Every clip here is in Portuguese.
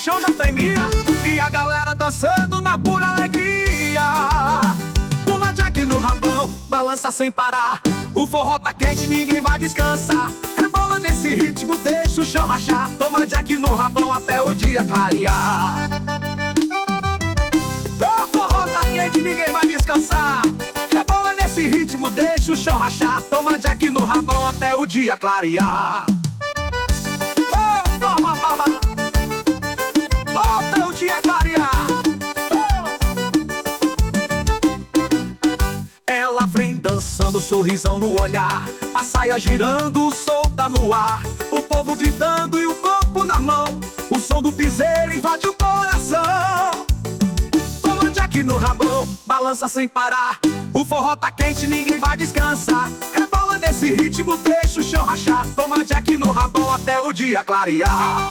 chão já tremia e a galera dançando na pura alegria. Pula Jack no rabão, balança sem parar. O forró tá quente, ninguém vai descansar. Rebola nesse ritmo, deixa o chão rachar. Toma Jack no rabão até o dia clarear. O forró tá quente, ninguém vai descansar. Rebola nesse ritmo, deixa o chão rachar. Toma Jack no rabão até o dia clarear. Até o dia clarear. Ela vem dançando, sorrisão no olhar, a saia girando, solta no ar, o povo gritando e o corpo na mão. O som do piseiro invade o coração. Toma Jack no rabão, balança sem parar. O forró tá quente, ninguém vai descansar. Rebola nesse ritmo, deixa o chão rachar. Toma Jack no rabão até o dia clarear.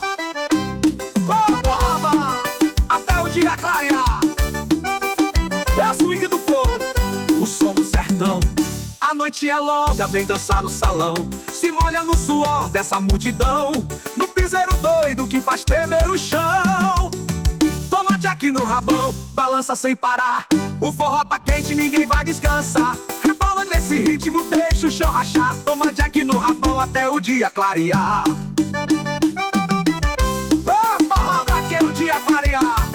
Até o dia clarear. É a swing do povo, o som do sertão. A noite é longa, vem dançar no salão. Se molha no suor dessa multidão, no piseiro doido que faz tremer o chão. Toma Jack no rabão, balança sem parar. O forró tá quente, ninguém vai descansar. Rebola nesse ritmo, deixa o chão rachar. Toma Jack no rabão até o dia clarear. Até o dia clarear.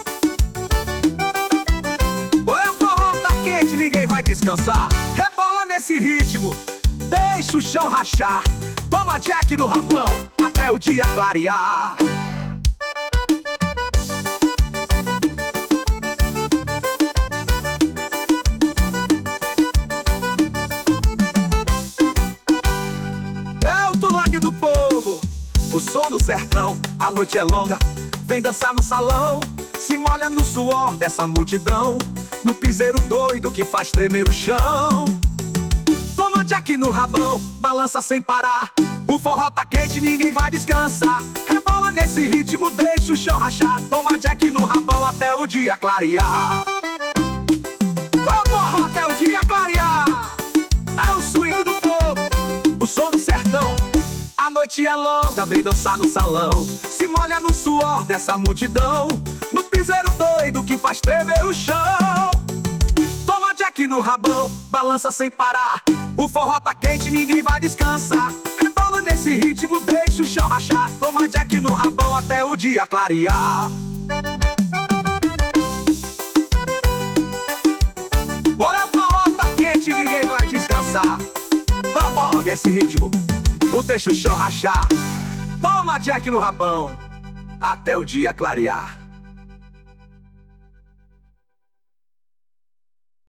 O forró tá quente, ninguém vai descansar. Rebola nesse ritmo, deixa o chão rachar. Toma Jack no rabão até o dia clarear. É o tulangue do povo, o som do sertão. A noite é longa, vem dançar no salão. Se molha no suor dessa multidão, no piseiro doido que faz tremer o chão. Toma Jack no rabão, balança sem parar. O forró tá quente, ninguém vai descansar. Rebola nesse ritmo, deixa o chão rachar. Toma Jack no rabão até o dia clarear. Forró até o dia clarear. É o swing do povo, o som do sertão. A noite é longa, vem dançar no salão. Se molha no suor dessa multidão, no piseiro doido que faz tremer o chão. Toma Jack no rabão, balança sem parar. O forró tá quente, ninguém vai descansar. Rebola nesse ritmo, deixa o chão rachar. Toma Jack no rabão até o dia clarear. Olha, o forró tá quente, ninguém vai descansar. Vamos esse ritmo, deixa o chão rachar. Toma Jack no rabão até o dia clarear.